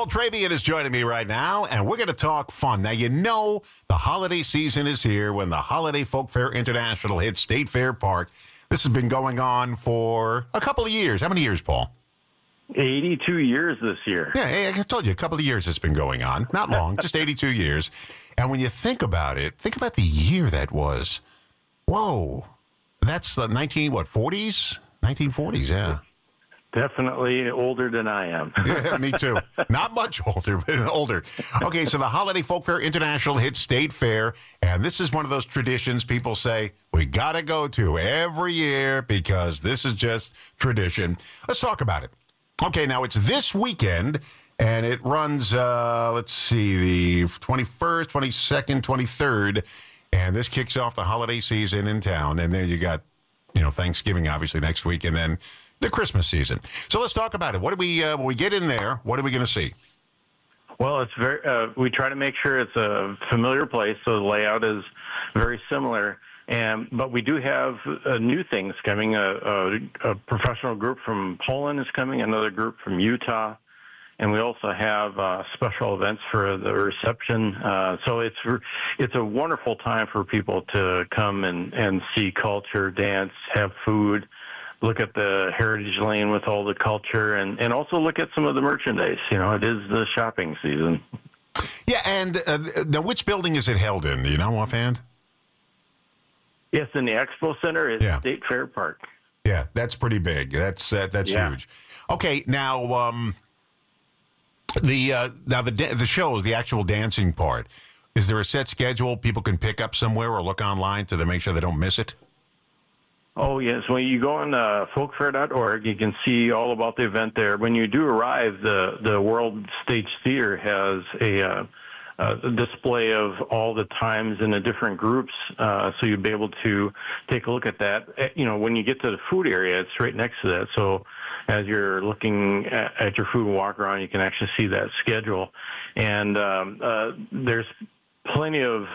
Paul Travian is joining me right now, and we're going to talk fun. Now, you know the holiday season is here when the Holiday Folk Fair International hits State Fair Park. This has been going on for a couple of years. How many years, Paul? 82 years this year. Yeah, I told you, a couple of years it's been going on. Not long, just 82 years. And when you think about it, think about the year that was. Whoa. That's the 40s? 1940s, yeah. Definitely older than I am. Yeah, me too. Not much older, but older. Okay, so the Holiday Folk Fair International hits State Fair, and this is one of those traditions people say we got to go to every year because this is just tradition. Let's talk about it. Okay, now it's this weekend, and it runs, let's see, the 21st, 22nd, 23rd, and this kicks off the holiday season in town, and then you got, Thanksgiving, obviously, next week, and then the Christmas season. So let's talk about it. What do we, when we get in there, what are we going to see? Well, it's we try to make sure it's a familiar place, so the layout is very similar. But we do have new things coming. A professional group from Poland is coming, another group from Utah, and we also have special events for the reception. So it's a wonderful time for people to come and see culture, dance, have food, look at the Heritage Lane with all the culture, and also look at some of the merchandise. It is the shopping season. Yeah, and now which building is it held in? Do you know offhand? Yes, in the Expo Center at State Fair Park. Yeah, that's pretty big. That's huge. Okay, now the shows, the actual dancing part. Is there a set schedule people can pick up somewhere or look online to make sure they don't miss it? Oh, yes. When you go on folkfair.org, you can see all about the event there. When you do arrive, the World Stage Theater has a display of all the times in the different groups, so you'll be able to take a look at that. When you get to the food area, it's right next to that. So as you're looking at your food and walk around, you can actually see that schedule. And there's plenty of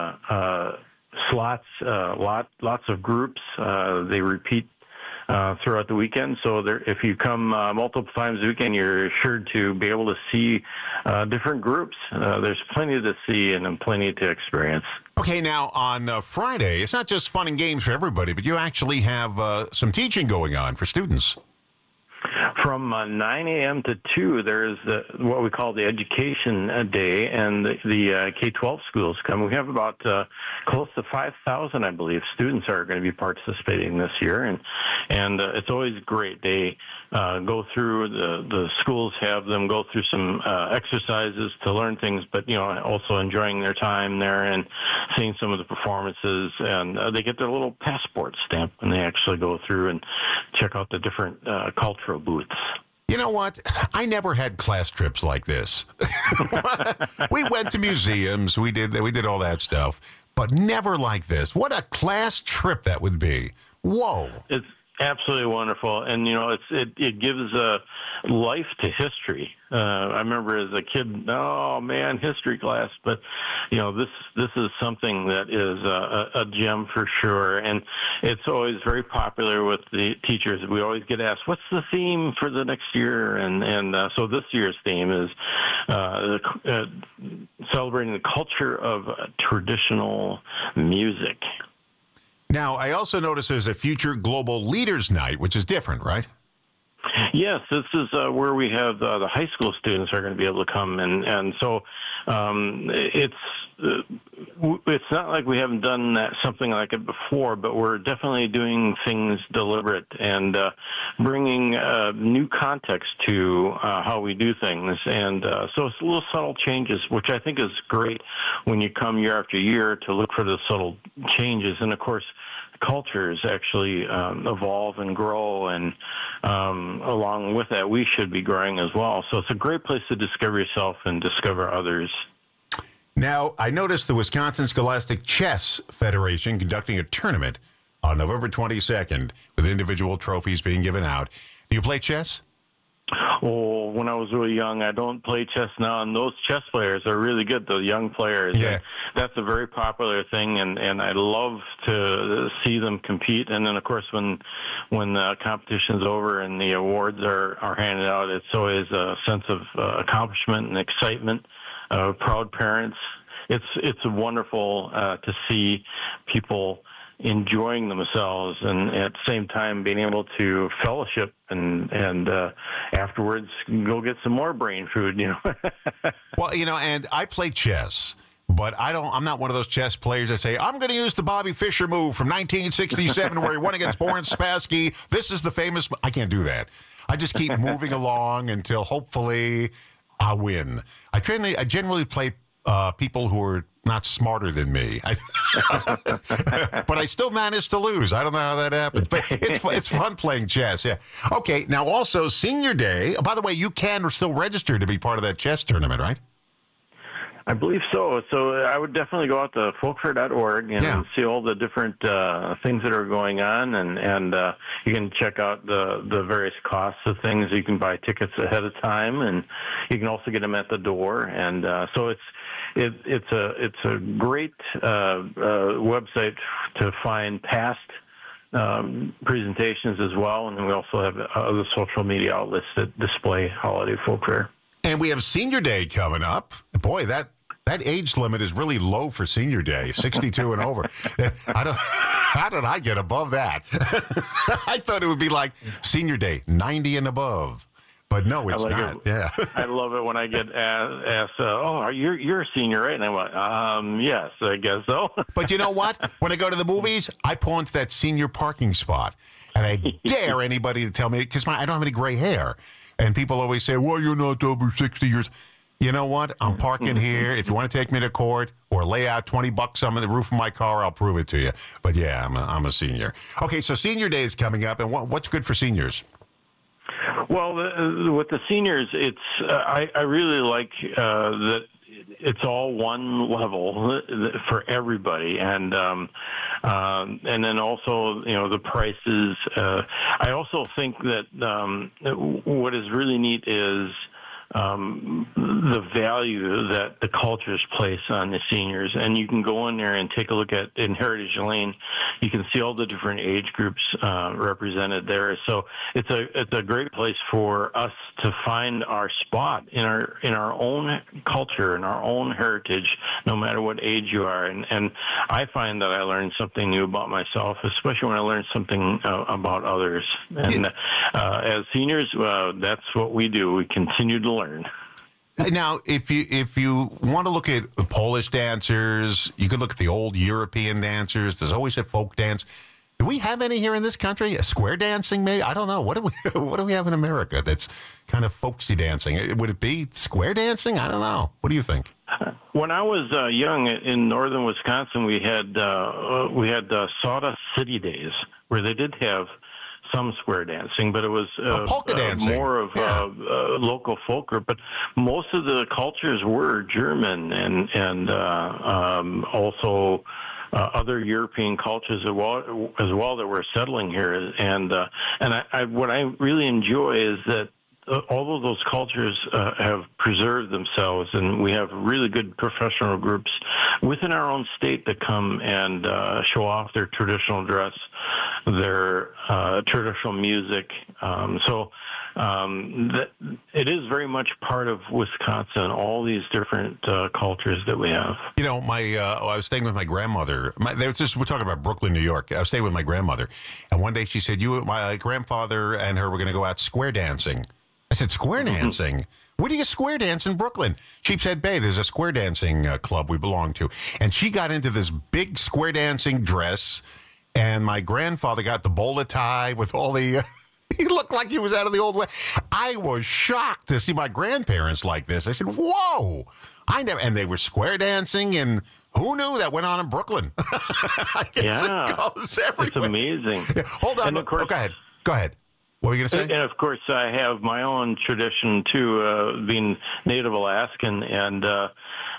slots, lots of groups. They repeat throughout the weekend. So if you come multiple times a weekend, you're assured to be able to see different groups. There's plenty to see and plenty to experience. Okay, now on Friday, it's not just fun and games for everybody, but you actually have some teaching going on for students. From 9 a.m. to 2, there's what we call the Education Day, and the K-12 schools come. We have about close to 5,000, I believe, students are going to be participating this year, and it's always great. They go through, the schools have them go through some exercises to learn things, but, also enjoying their time there and seeing some of the performances, and they get their little passport stamp when they actually go through and check out the different cultural booths. You know what? I never had class trips like this. We went to museums, we did all that stuff, but never like this. What a class trip that would be. Whoa. It's absolutely wonderful, and it gives life to history. I remember as a kid, oh man, history class, but this is something that is a gem for sure, and it's always very popular with the teachers. We always get asked, "What's the theme for the next year?" And so this year's theme is celebrating the culture of traditional music. Now, I also notice there's a Future Global Leaders Night, which is different, right? Yes, this is where we have the high school students are going to be able to come, and so it's not like we haven't done something like it before, but we're definitely doing things deliberate and bringing new context to how we do things, and so it's little subtle changes, which I think is great when you come year after year to look for the subtle changes, and of course cultures actually evolve and grow, and along with that, we should be growing as well. So it's a great place to discover yourself and discover others. Now, I noticed the Wisconsin Scholastic Chess Federation conducting a tournament on November 22nd with individual trophies being given out. Do you play chess? Oh, when I was really young, I don't play chess now, and those chess players are really good, the young players. Yeah. And that's a very popular thing, and I love to see them compete. And then, of course, when the competition's over and the awards are handed out, it's always a sense of accomplishment and excitement. Proud parents. It's wonderful to see people enjoying themselves and at the same time being able to fellowship and afterwards go get some more brain food, Well, and I play chess, but I'm not one of those chess players that say, I'm going to use the Bobby Fischer move from 1967 where he won against Boris Spassky. This is the famous. I can't do that. I just keep moving along until hopefully I win. I generally play people who are not smarter than me. But I still manage to lose. I don't know how that happens. But it's fun playing chess, yeah. Okay, now also Senior Day. By the way, you can still register to be part of that chess tournament, right? I believe so. So I would definitely go out to folkfair.org and see all the different things that are going on, and you can check out the various costs of things. You can buy tickets ahead of time, and you can also get them at the door. And so it's a great website to find past presentations as well, and then we also have other social media outlets that display holiday folk fair. And we have Senior Day coming up. Boy, that age limit is really low for Senior Day, 62 and over. How did I get above that? I thought it would be like Senior Day, 90 and above. But no, it's not. Yeah. I love it when I get asked, you're a senior, right? And I went, yes, I guess so. But you know what? When I go to the movies, I pull into that senior parking spot. And I dare anybody to tell me, because I don't have any gray hair. And people always say, well, you're not over 60 years. You know what? I'm parking here. If you want to take me to court or lay out $20 on the roof of my car, I'll prove it to you. But yeah, I'm a senior. Okay, so Senior Day is coming up. And what's good for seniors? Well, with the seniors, it's I really like that it's all one level for everybody, and then also the prices. I also think that what is really neat is the value that the cultures place on the seniors. And you can go in there and take a look in Heritage Lane. You can see all the different age groups represented there. So it's a great place for us to find our spot in our own culture, in our own heritage, no matter what age you are. And I find that I learn something new about myself, especially when I learn something about others. And as seniors, that's what we do. We continue to learn. Now, if you want to look at Polish dancers, you could look at the old European dancers. There's always a folk dance. Do we have any here in this country? Square dancing, maybe? I don't know. What do we have in America that's kind of folksy dancing? Would it be square dancing? I don't know. What do you think? When I was young in northern Wisconsin, we had Sawdust City Days where they did have some square dancing, but it was polka dancing. More of local folk group. But most of the cultures were German and also other European cultures as well that were settling here. And what I really enjoy is that all of those cultures have preserved themselves, and we have really good professional groups within our own state that come and show off their traditional dress, their traditional music. It is very much part of Wisconsin, all these different cultures that we have. I was staying with my grandmother. We're talking about Brooklyn, New York. I was staying with my grandmother, and one day she said, my grandfather and her were going to go out square dancing. I said, square dancing? Where do you square dance in Brooklyn? Sheepshead Bay, there's a square dancing club we belong to. And she got into this big square dancing dress, and my grandfather got the bowler tie with all the... he looked like he was out of the old way. I was shocked to see my grandparents like this. I said, whoa! And they were square dancing, and who knew that went on in Brooklyn? I guess it goes everywhere. It's amazing. Yeah, hold on. And of course, Go ahead. What were you going to say? And of course, I have my own tradition too, being Native Alaskan, and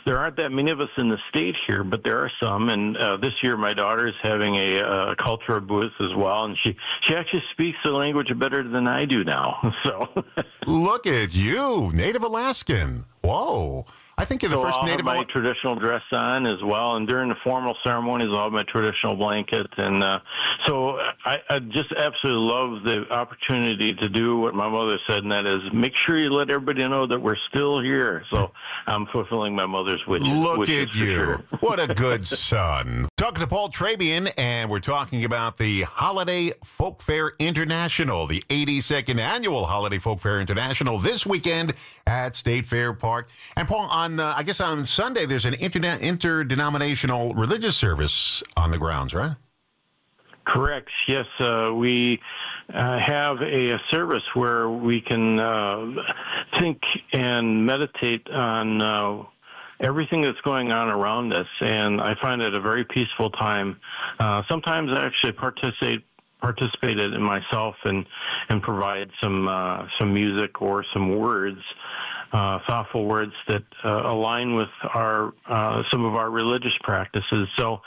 there aren't that many of us in the state here, but there are some. And this year, my daughter is having a cultural booth as well, and she actually speaks the language better than I do now. So look at you, Native Alaskan. Whoa. I think you're the first I'll Native have my traditional dress on as well, and during the formal ceremonies, I'll have my traditional blanket. And so I just absolutely love the opportunity to do what my mother said, and that is make sure you let everybody know that we're still here. So I'm fulfilling my mother's wishes. Look at you. Sure. What a good son. Talking to Paul Trabian, and we're talking about the Holiday Folk Fair International, the 82nd Annual Holiday Folk Fair International this weekend at State Fair Park. And Paul, I guess on Sunday, there's an interdenominational religious service on the grounds, right? Correct. Yes, we have a service where we can think and meditate on everything that's going on around us, and I find it a very peaceful time. Sometimes I actually participated in myself and provide some music or some words. Thoughtful words that align with our some of our religious practices. So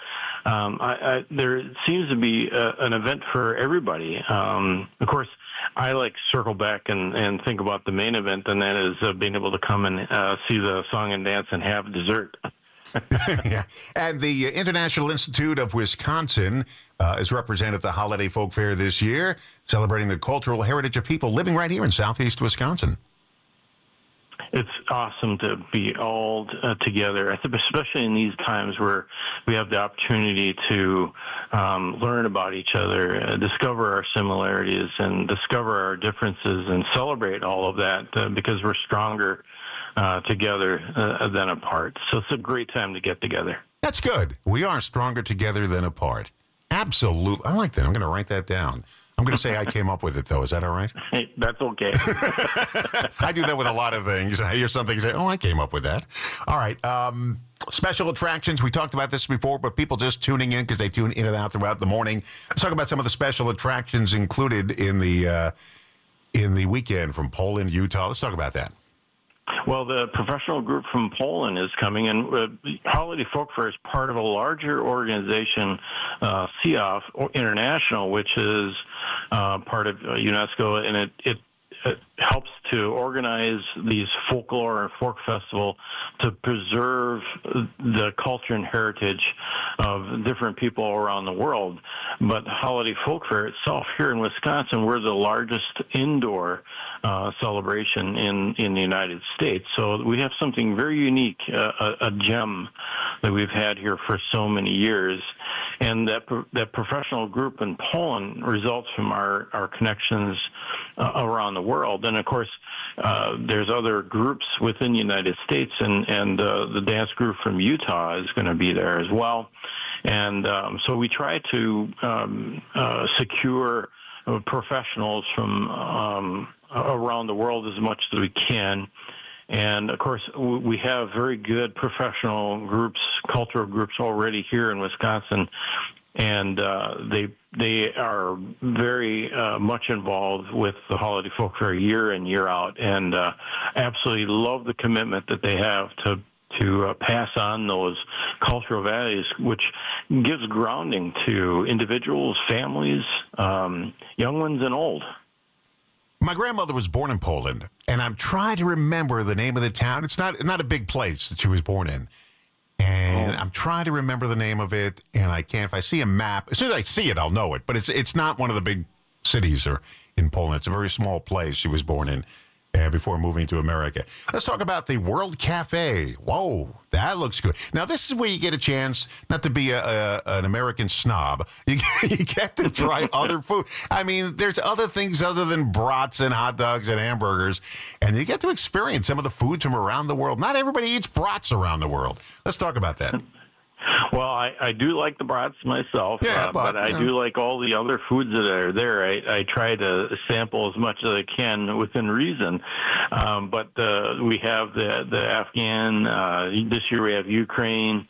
there seems to be an event for everybody. Of course, I like to circle back and think about the main event, and that is being able to come and see the song and dance and have dessert. Yeah. And the International Institute of Wisconsin is represented at the Holiday Folk Fair this year, celebrating the cultural heritage of people living right here in southeast Wisconsin. It's awesome to be all together, especially in these times where we have the opportunity to learn about each other, discover our similarities, and discover our differences, and celebrate all of that because we're stronger together than apart. So it's a great time to get together. That's good. We are stronger together than apart. Absolutely. I like that. I'm going to write that down. I'm going to say I came up with it, though. Is that all right? Hey, that's okay. I do that with a lot of things. I hear something and say, oh, I came up with that. All right. Special attractions. We talked about this before, but people just tuning in because they tune in and out throughout the morning. Let's talk about some of the special attractions included in the weekend from Poland, Utah. Let's talk about that. Well, the professional group from Poland is coming, and Holiday Folk Fair is part of a larger organization, CIOF International, which is part of UNESCO, and it helps to organize these folklore and folk festival to preserve the culture and heritage of different people around the world. But Holiday Folk Fair itself here in Wisconsin, we're the largest indoor celebration in the United States. So we have something very unique, a gem that we've had here for so many years. And that professional group in Poland results from our connections around the world. And of course, there's other groups within the United States, and the dance group from Utah is going to be there as well. And so we try to secure professionals from around the world as much as we can. And, of course, we have very good professional groups, cultural groups already here in Wisconsin, and they are very much involved with the Holiday Folk Fair year in, year out, and absolutely love the commitment that they have to pass on those cultural values, which gives grounding to individuals, families, young ones and old. My grandmother was born in Poland, and I'm trying to remember the name of the town. It's not a big place that she was born in. And I'm trying to remember the name of it, and I can't. If I see a map, as soon as I see it, I'll know it. But it's not one of the big cities or in Poland. It's a very small place she was born in before moving to America. Let's talk about the World Cafe. Whoa, that looks good. Now, this is where you get a chance not to be an American snob. You get to try other food. I mean, there's other things other than brats and hot dogs and hamburgers, and you get to experience some of the foods from around the world. Not everybody eats brats around the world. Let's talk about that. Well, I do like the brats myself, yeah, but I do like all the other foods that are there. I try to sample as much as I can within reason. But we have the Afghan, this year we have Ukraine.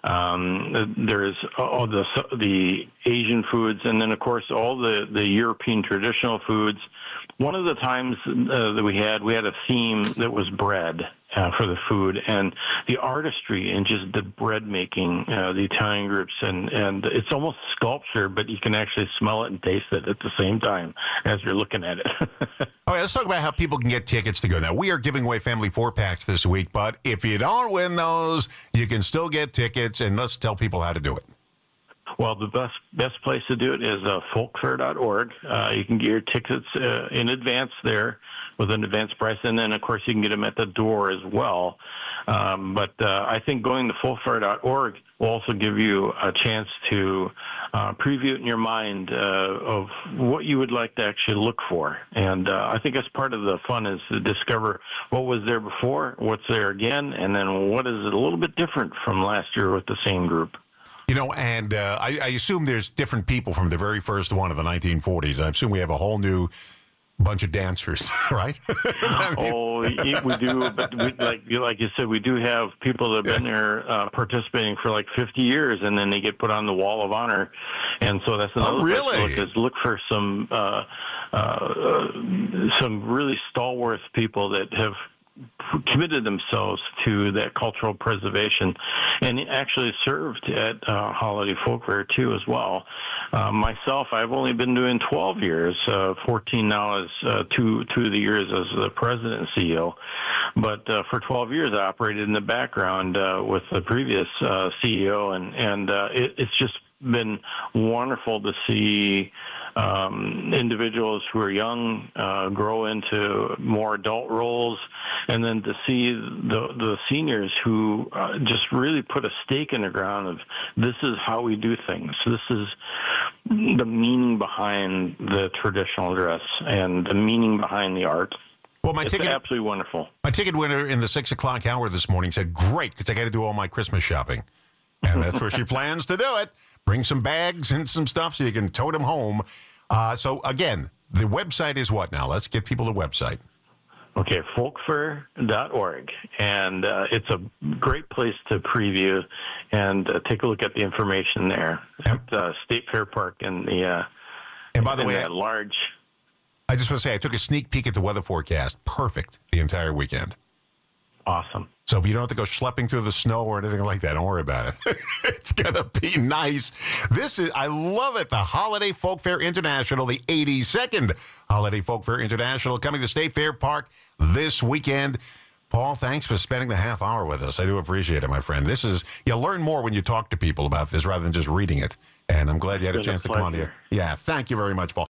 There's all the Asian foods, and then, of course, all the European traditional foods. One of the times that we had a theme that was bread, for the food, and the artistry and just the bread making, the Italian groups, and it's almost sculpture, but you can actually smell it and taste it at the same time as you're looking at it. All right, let's talk about how people can get tickets to go. Now, we are giving away family 4-packs this week, but if you don't win those, you can still get tickets, and let's tell people how to do it. Well, the best place to do it is folkfair.org. You can get your tickets in advance there with an advance price, and then, of course, you can get them at the door as well. But I think going to folkfair.org will also give you a chance to preview it in your mind of what you would like to actually look for. And I think that's part of the fun, is to discover what was there before, what's there again, and then what is a little bit different from last year with the same group. You know, and I assume there's different people from the very first one of the 1940s. I assume we have a whole new bunch of dancers, right? We do, but like you said, we do have people that have been there participating for like 50 years, and then they get put on the Wall of Honor. And so that's another place to look for some really stalwart people that have committed themselves to that cultural preservation, and actually served at Holiday Folk Fair too as well. Myself, I've only been doing 12 years, 14 now as two of the years as the president and CEO. But for 12 years, I operated in the background with the previous CEO, and it's just been wonderful to see individuals who are young grow into more adult roles, and then to see the seniors who just really put a stake in the ground of, this is how we do things. This is the meaning behind the traditional dress and the meaning behind the art. Well, it's absolutely wonderful. My ticket winner in the 6 o'clock hour this morning said, great, because I got to do all my Christmas shopping. And that's where she plans to do it. Bring some bags and some stuff so you can tote them home. So, again, the website is what now? Let's get people the website. Okay, folkfair.org. And it's a great place to preview and take a look at the information there. At State Fair Park and and by the way, large. I just want to say, I took a sneak peek at the weather forecast. Perfect the entire weekend. Awesome. So you don't have to go schlepping through the snow or anything like that. Don't worry about it. It's going to be nice. I love it. The Holiday Folk Fair International, the 82nd Holiday Folk Fair International, coming to State Fair Park this weekend. Paul, thanks for spending the half hour with us. I do appreciate it, my friend. You learn more when you talk to people about this rather than just reading it. And I'm glad you had a chance to come on here. Yeah, thank you very much, Paul.